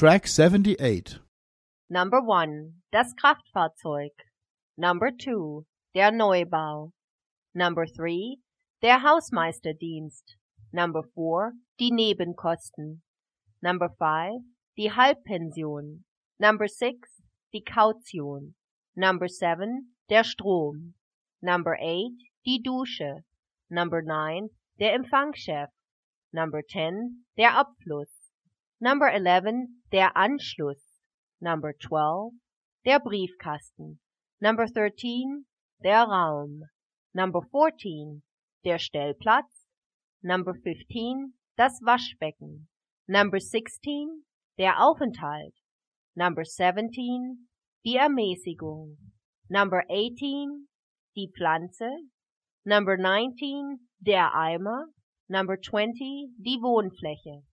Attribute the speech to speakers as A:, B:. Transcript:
A: Track 78.
B: Number 1. Das Kraftfahrzeug. Number 2. Der Neubau. Number 3. Der Hausmeisterdienst. Number 4. Die Nebenkosten. Number 5. Die Halbpension. Number 6. Die Kaution. Number 7. Der Strom. Number 8. Die Dusche. Number 9. Der Empfangschef. Number 10. Der Abfluss. Number 11. Der Anschluss. Number 12. Der Briefkasten. Number 13. Der Raum. Number 14. Der Stellplatz. Number 15. Das Waschbecken. Number 16. Der Aufenthalt. Number 17. Die Ermäßigung. Number 18. Die Pflanze. Number 19. Der Eimer. Number 20. Die Wohnfläche.